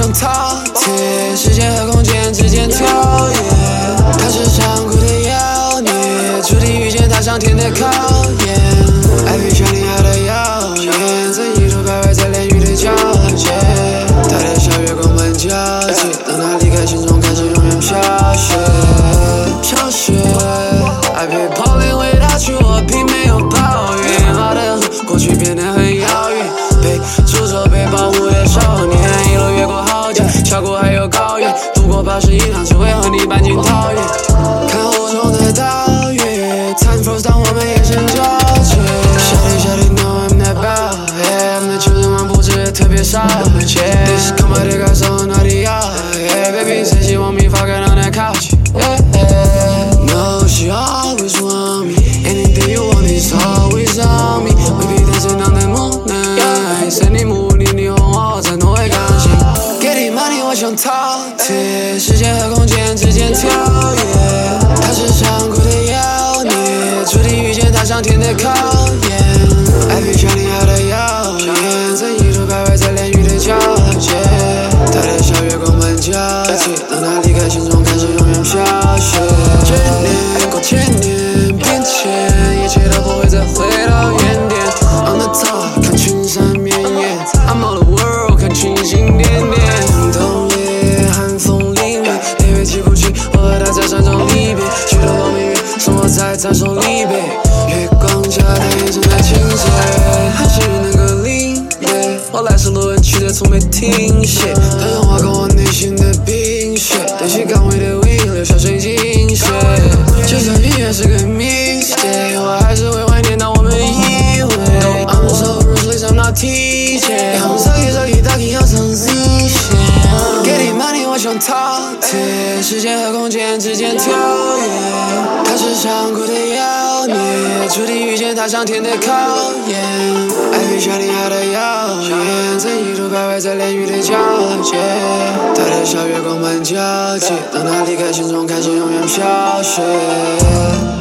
想逃脱，时间和空间之间跳跃。它是残酷的妖孽，注定遇见它上天的考验。爱比像你爱的耀眼，曾一度徘徊在炼狱的交界。它的小月光般皎洁，当它离开，心中开始永远飘雪。飘雪，爱被抛零为他去，我并没有抱怨。好的过去变得很遥远，被诅咒被保护的少年，一路越过豪杰，峡谷还有高原，度过81趟，只为和你搬进桃源。看雾中的岛屿 ，Time froze， 当我们眼神交接。小弟 ，No I'm not bad， I'm the chosen one， 不止特别少见。This is come out的感受哪里要 ？Baby， 谁希望你发给让他靠近 ？No she always want me，anything you want is always on me。We be dancing on the moonlight， 森林幕里霓虹火柴都会刚醒。给你 money， 我想逃脱，时间和空间之间跳跃。它是残酷的妖孽，注定遇见它上天的考验。爱比像你爱的耀眼，曾一度徘徊在炼狱的交界。它的小月光般皎洁，当它离开，心中开始永远飘雪。10年过1000年，变迁，一切都不会再回到原点。On the top， 看群山绵延 ，I'm all the world， 看群星点点。冬夜寒风凛冽，烈日起不起，我和他在山中离别。许多光明月，送我在传说离别。月光下，太阳正在倾泻，还是能够领略我来时路人去的从没停歇。它融化过我内心的冰雪，对齐岗位的 wing， 留下水晶血。就算音乐是个 mistake， 我还是会怀念到我们依偎。I'm so ruthless, I'm not teaching。I'm so dark， 要上 Z 线。给你 money， 我想逃脱，时间和空间之间跳跃。它是残酷的妖孽，注定遇见它上天的考验。爱比像你爱的耀眼，曾一度徘徊在炼狱的交界。它的小月光般皎洁，当它离开，心中开始永远飘雪。